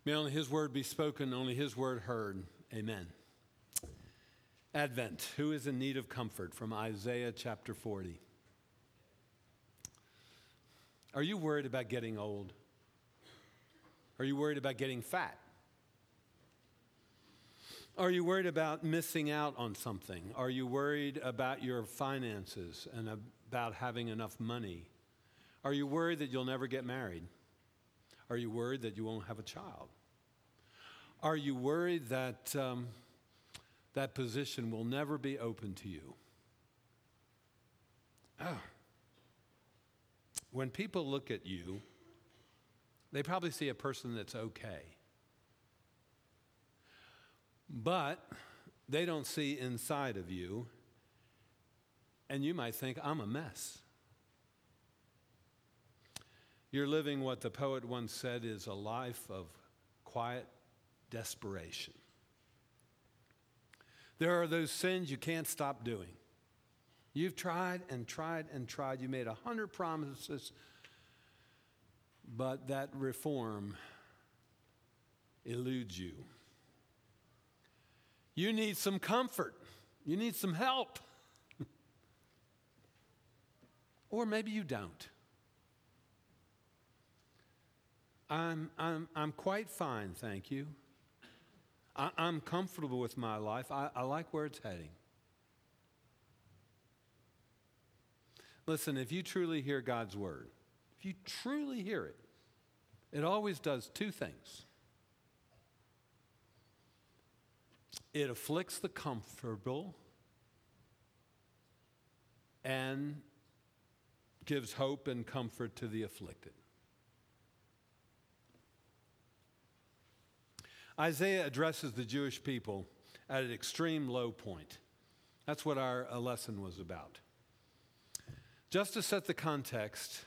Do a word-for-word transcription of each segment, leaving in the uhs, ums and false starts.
May only his word be spoken, only his word heard. Amen. Advent. Who is in need of comfort? From Isaiah chapter forty. Are you worried about getting old? Are you worried about getting fat? Are you worried about missing out on something? Are you worried about your finances and about having enough money? Are you worried that you'll never get married? Are you worried that you won't have a child? Are you worried that um, that position will never be open to you? Oh. When people look at you, they probably see a person that's okay. But they don't see inside of you, and you might think, I'm a mess. You're living what the poet once said is a life of quiet desperation. There are those sins you can't stop doing. You've tried and tried and tried. You made a hundred promises, but that reform eludes you. You need some comfort. You need some help. Or maybe you don't. I'm, I'm, I'm quite fine, thank you. I, I'm comfortable with my life. I, I like where it's heading. Listen, if you truly hear God's word, if you truly hear it, it always does two things. It afflicts the comfortable and gives hope and comfort to the afflicted. Isaiah addresses the Jewish people at an extreme low point. That's what our lesson was about. Just to set the context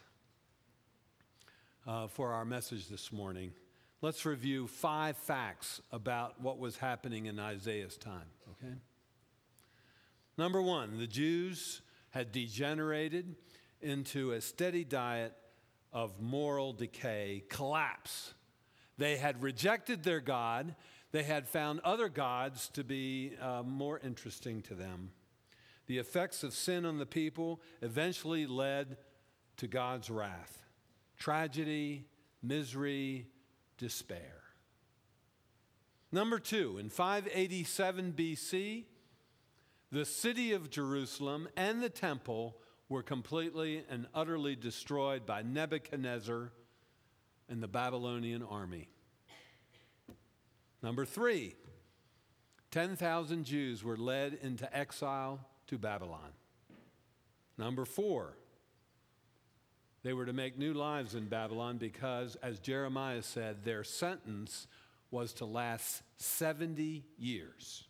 uh, for our message this morning, let's review five facts about what was happening in Isaiah's time, okay? Number one, the Jews had degenerated into a steady diet of moral decay, collapse. They had rejected their God. They had found other gods to be uh, more interesting to them. The effects of sin on the people eventually led to God's wrath, tragedy, misery, despair. Number two, in five eighty-seven B C, the city of Jerusalem and the temple were completely and utterly destroyed by Nebuchadnezzar and the Babylonian army. Number three, ten thousand Jews were led into exile to Babylon. Number four, they were to make new lives in Babylon because, as Jeremiah said, their sentence was to last seventy years.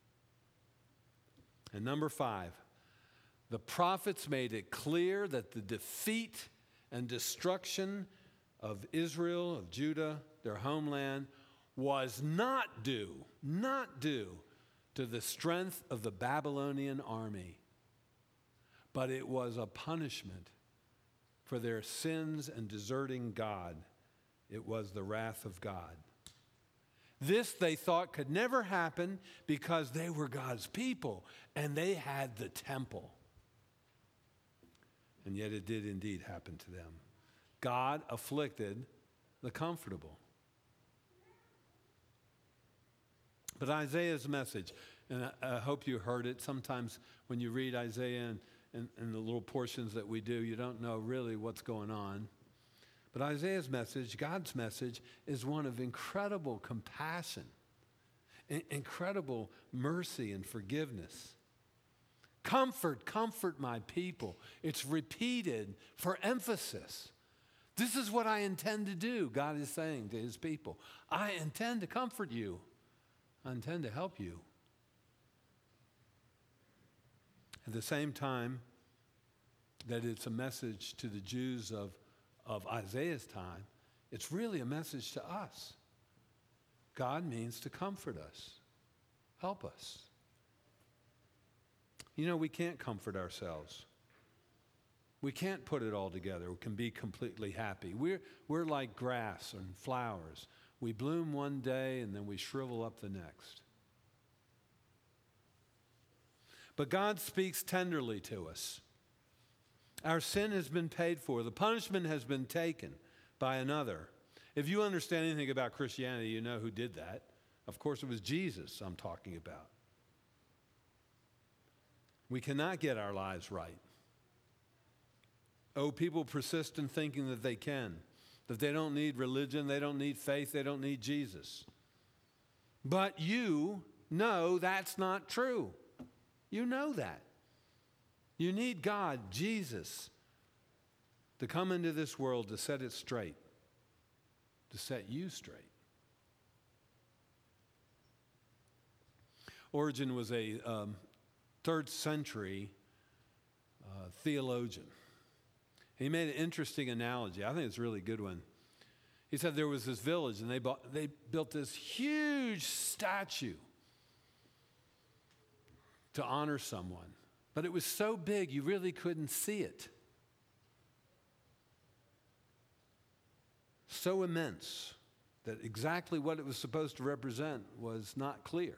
And number five, the prophets made it clear that the defeat and destruction of Israel, of Judah, their homeland, was not due, not due to the strength of the Babylonian army, but it was a punishment for their sins and deserting God. It was the wrath of God. This they thought could never happen because they were God's people and they had the temple. And yet it did indeed happen to them. God afflicted the comfortable. But Isaiah's message, and I, I hope you heard it. Sometimes when you read Isaiah and, and, and the little portions that we do, you don't know really what's going on. But Isaiah's message, God's message, is one of incredible compassion, in- incredible mercy and forgiveness. Comfort, comfort my people. It's repeated for emphasis. This is what I intend to do, God is saying to his people. I intend to comfort you. I intend to help you. At the same time that it's a message to the Jews of, of Isaiah's time, it's really a message to us. God means to comfort us, help us. You know, we can't comfort ourselves. We can't put it all together. We can be completely happy. We're, we're like grass and flowers. We bloom one day and then we shrivel up the next. But God speaks tenderly to us. Our sin has been paid for. The punishment has been taken by another. If you understand anything about Christianity, you know who did that. Of course, it was Jesus I'm talking about. We cannot get our lives right. Oh, people persist in thinking that they can, that they don't need religion, they don't need faith, they don't need Jesus. But you know that's not true. You know that. You need God, Jesus, to come into this world to set it straight, to set you straight. Origen was a um, third century uh, theologian. He made an interesting analogy. I think it's a really good one. He said there was this village and they, bought, they built this huge statue to honor someone. But it was so big you really couldn't see it. So immense that exactly what it was supposed to represent was not clear.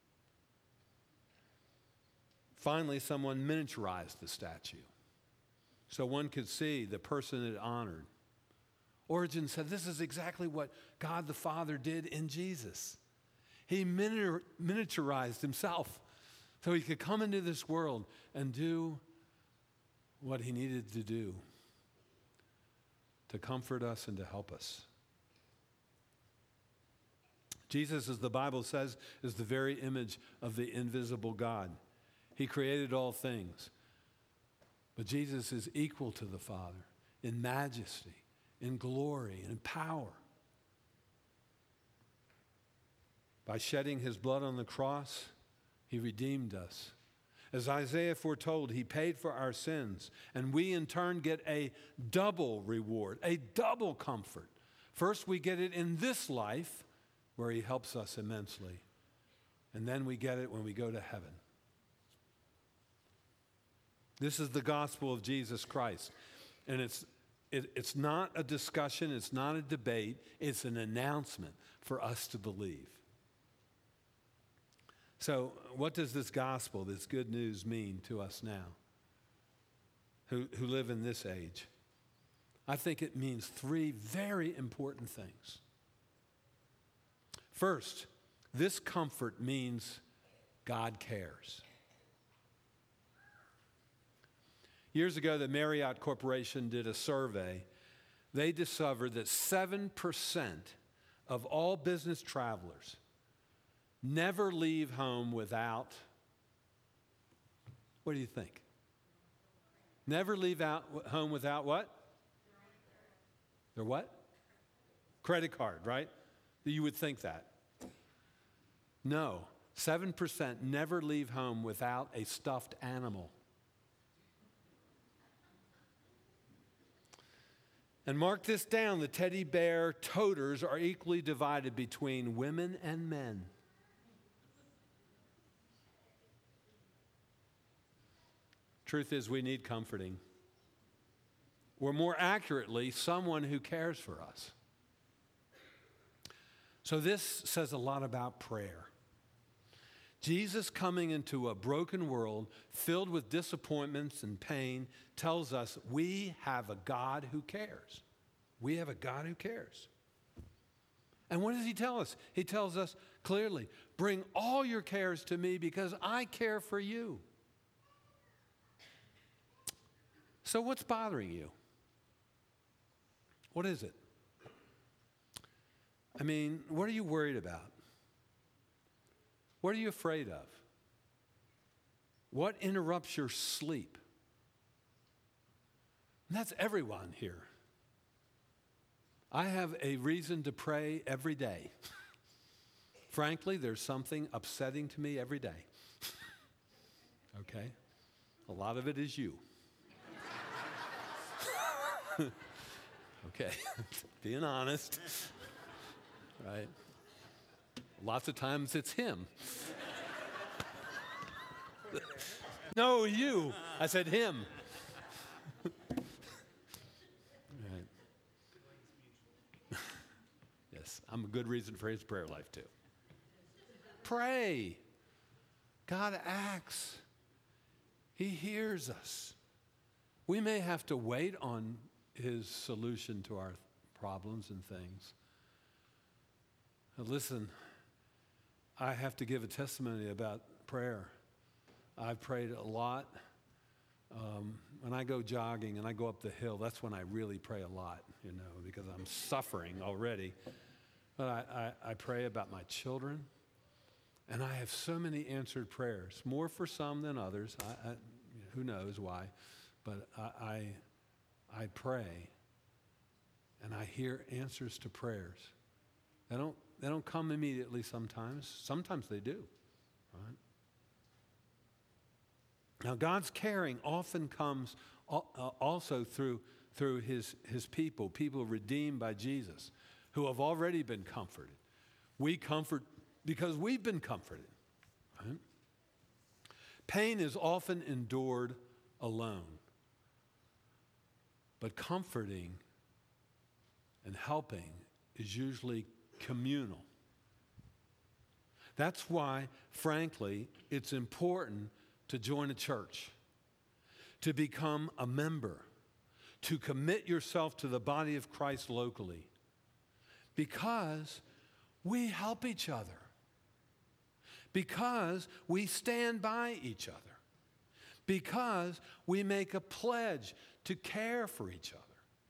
Finally, someone miniaturized the statue so one could see the person it honored. Origen said this is exactly what God the Father did in Jesus. He miniaturized himself so he could come into this world and do what he needed to do to comfort us and to help us. Jesus, as the Bible says, is the very image of the invisible God. He created all things. But Jesus is equal to the Father in majesty, in glory, and in power. By shedding his blood on the cross, he redeemed us. As Isaiah foretold, he paid for our sins, and we in turn get a double reward, a double comfort. First, we get it in this life, where he helps us immensely, and then we get it when we go to heaven. This is the gospel of Jesus Christ, and it's it, it's not a discussion, it's not a debate, it's an announcement for us to believe. So what does this gospel, this good news mean to us now who, who live in this age? I think it means three very important things. First, this comfort means God cares. Years ago, the Marriott Corporation did a survey. They discovered that seven percent of all business travelers never leave home without, what do you think? Never leave out home without what? Their what? Credit card, right? You would think that. No, seven percent never leave home without a stuffed animal. And mark this down, the teddy bear toters are equally divided between women and men. Truth is, we need comforting. Or more accurately, someone who cares for us. So this says a lot about prayer. Jesus coming into a broken world filled with disappointments and pain tells us we have a God who cares. We have a God who cares. And what does he tell us? He tells us clearly, bring all your cares to me because I care for you. So what's bothering you? What is it? I mean, what are you worried about? What are you afraid of? What interrupts your sleep? And that's everyone here. I have a reason to pray every day. Frankly, there's something upsetting to me every day. Okay? A lot of it is you. Okay, being honest, right? Lots of times it's him. No, you. I said him. Right. Yes. this. I'm a good reason for his prayer life too. Pray. God acts. He hears us. We may have to wait on his solution to our problems and things. Now listen, I have to give a testimony about prayer. I've prayed a lot. Um, when I go jogging and I go up the hill, that's when I really pray a lot, you know, because I'm suffering already. But I, I, I pray about my children, and I have so many answered prayers, more for some than others. I, I, who knows why? But I, I, I pray, and I hear answers to prayers. They don't, they don't come immediately sometimes. Sometimes they do, right? Now, God's caring often comes also through, through his, his people, people redeemed by Jesus, who have already been comforted. We comfort because we've been comforted. Right? Pain is often endured alone, but comforting and helping is usually communal. That's why, frankly, it's important to join a church, to become a member, to commit yourself to the body of Christ locally, because we help each other, because we stand by each other, because we make a pledge to care for each other.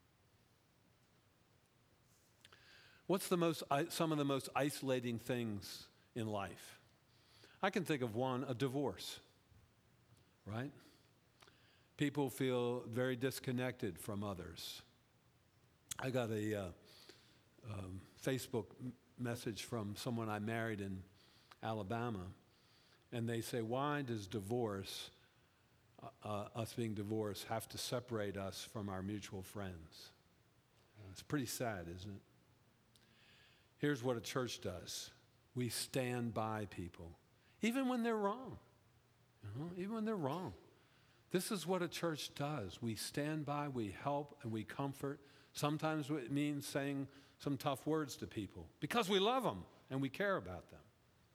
What's the most, some of the most isolating things in life? I can think of one, a divorce. Right? People feel very disconnected from others. I got a uh, um, Facebook m- message from someone I married in Alabama, and they say, why does divorce, uh, uh, us being divorced, have to separate us from our mutual friends? Uh, it's pretty sad, isn't it? Here's what a church does. We stand by people, even when they're wrong. You know, even when they're wrong. This is what a church does. We stand by, we help, and we comfort. Sometimes it means saying some tough words to people because we love them and we care about them.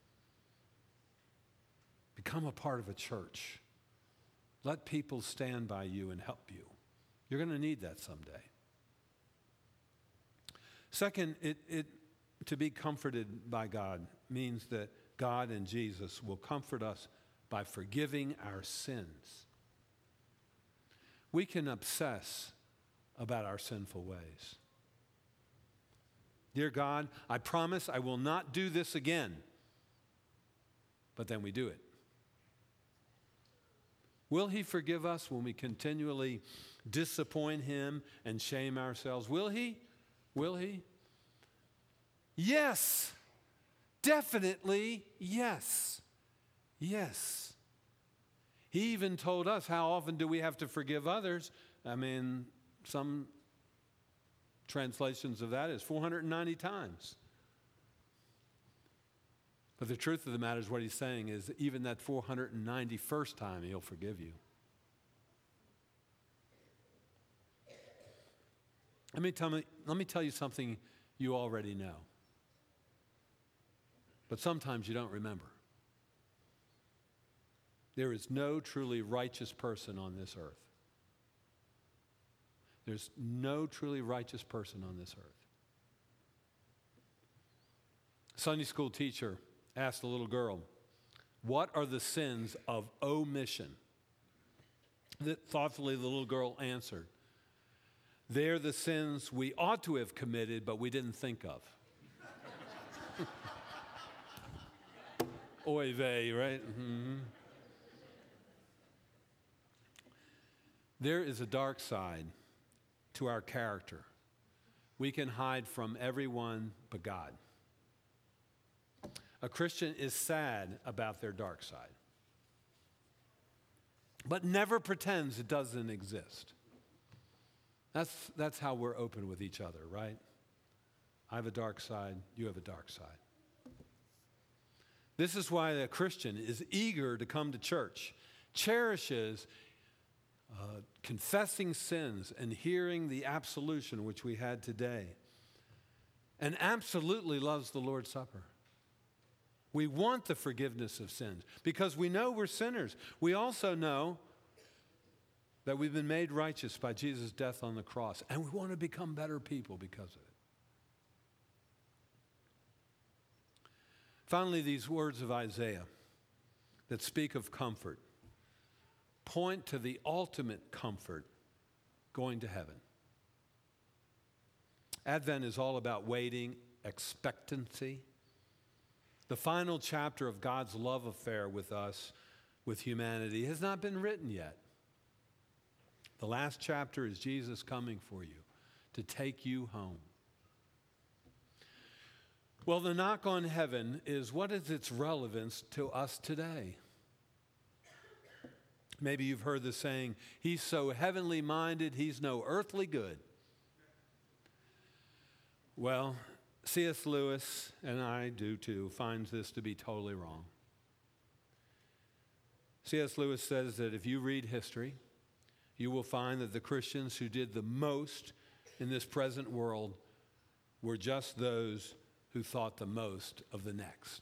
Become a part of a church. Let people stand by you and help you. You're going to need that someday. Second, it, it, to be comforted by God means that God and Jesus will comfort us by forgiving our sins. We can obsess about our sinful ways. Dear God, I promise I will not do this again. But then we do it. Will he forgive us when we continually disappoint him and shame ourselves? Will he? Will he? Yes. Definitely yes. Yes. He even told us, how often do we have to forgive others? I mean, some translations of that is four hundred ninety times. But the truth of the matter is what he's saying is even that four hundred ninety-first time, he'll forgive you. Let me tell me, let me tell you something you already know. But sometimes you don't remember. There is no truly righteous person on this earth. There's no truly righteous person on this earth. A Sunday school teacher asked a little girl, what are the sins of omission? That thoughtfully the little girl answered, they're the sins we ought to have committed, but we didn't think of. Oy vey, right? Mm-hmm. There is a dark side to our character. We can hide from everyone but God. A Christian is sad about their dark side, but never pretends it doesn't exist. That's, that's how we're open with each other, right? I have a dark side, you have a dark side. This is why a Christian is eager to come to church, cherishes uh, confessing sins and hearing the absolution which we had today. and absolutely loves the Lord's Supper. We want the forgiveness of sins because we know we're sinners. We also know that we've been made righteous by Jesus' death on the cross, and we want to become better people because of it. Finally, these words of Isaiah that speak of comfort point to the ultimate comfort, going to heaven. Advent is all about waiting, expectancy. The final chapter of God's love affair with us, with humanity, has not been written yet. The last chapter is Jesus coming for you to take you home. Well, the knock on heaven is, what is its relevance to us today? Maybe you've heard the saying, he's so heavenly minded, he's no earthly good. Well, C S Lewis, and I do too, finds this to be totally wrong. C S Lewis says that if you read history, you will find that the Christians who did the most in this present world were just those who thought the most of the next.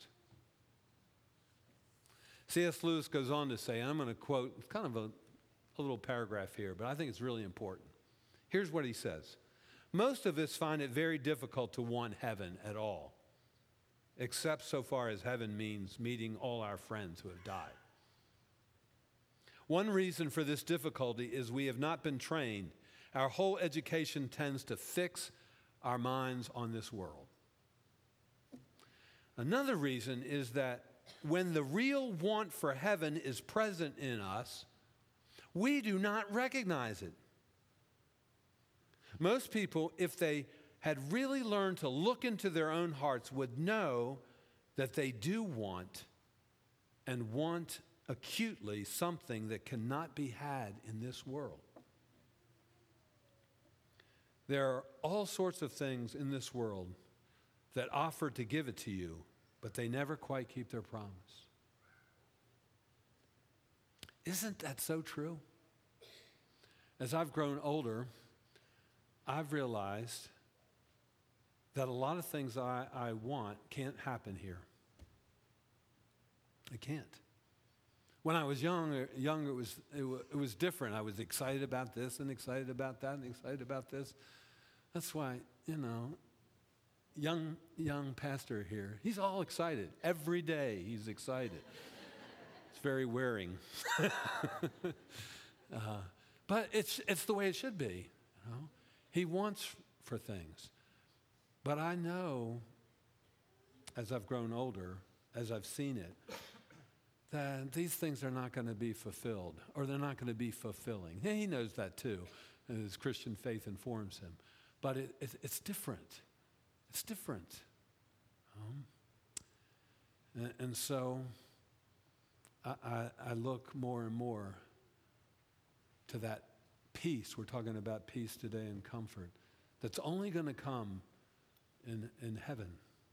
C S Lewis goes on to say, and I'm going to quote, it's kind of a, a little paragraph here, but I think it's really important. Here's what he says. Most of us find it very difficult to want heaven at all, except so far as heaven means meeting all our friends who have died. One reason for this difficulty is we have not been trained. Our whole education tends to fix our minds on this world. Another reason is that when the real want for heaven is present in us, we do not recognize it. Most people, if they had really learned to look into their own hearts, would know that they do want and want acutely something that cannot be had in this world. There are all sorts of things in this world that offer to give it to you, but they never quite keep their promise. Isn't that so true? As I've grown older, I've realized that a lot of things I, I want can't happen here. It can't. When I was young, young it was, it, it was different. I was excited about this and excited about that and excited about this. That's why, you know, young, young pastor here, he's all excited. Every day he's excited. It's very wearing. uh, but it's, it's the way it should be, you know. He wants for things. But I know, as I've grown older, as I've seen it, that these things are not going to be fulfilled, or they're not going to be fulfilling. Yeah, he knows that too, and his Christian faith informs him. But it, it, it's different. It's different. Um, and, and so I, I, I look more and more to that peace. We're talking about peace today and comfort that's only going to come in, in heaven.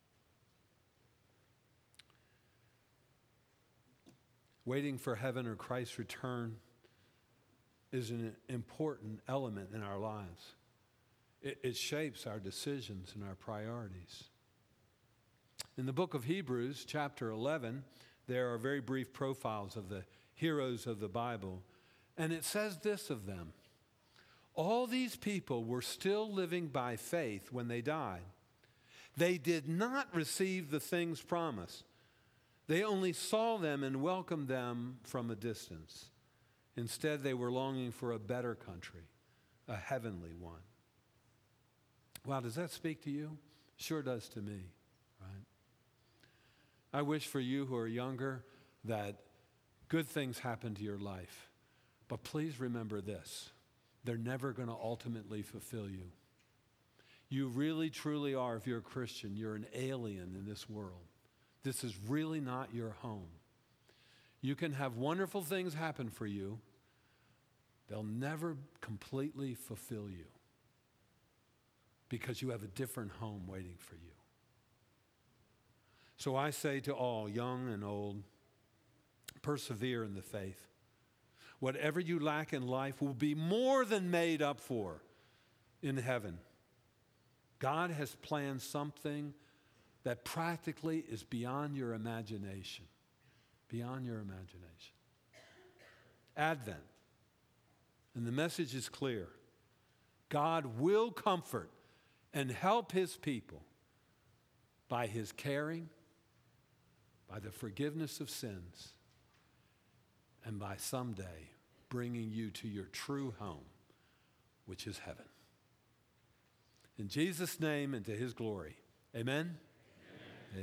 Waiting for heaven or Christ's return is an important element in our lives. It, it shapes our decisions and our priorities. In the book of Hebrews, chapter eleven, there are very brief profiles of the heroes of the Bible, and it says this of them. All these people were still living by faith when they died. They did not receive the things promised. They only saw them and welcomed them from a distance. Instead, they were longing for a better country, a heavenly one. Wow, does that speak to you? Sure does to me, right? I wish for you who are younger that good things happen to your life. But please remember this. They're never going to ultimately fulfill you. You really, truly are, if you're a Christian, you're an alien in this world. This is really not your home. You can have wonderful things happen for you. They'll never completely fulfill you because you have a different home waiting for you. So I say to all, young and old, persevere in the faith. Whatever you lack in life will be more than made up for in heaven. God has planned something that practically is beyond your imagination. Beyond your imagination. Advent. And the message is clear. God will comfort and help his people by his caring, by the forgiveness of sins, and by someday bringing you to your true home, which is heaven. In Jesus' name and to his glory, amen.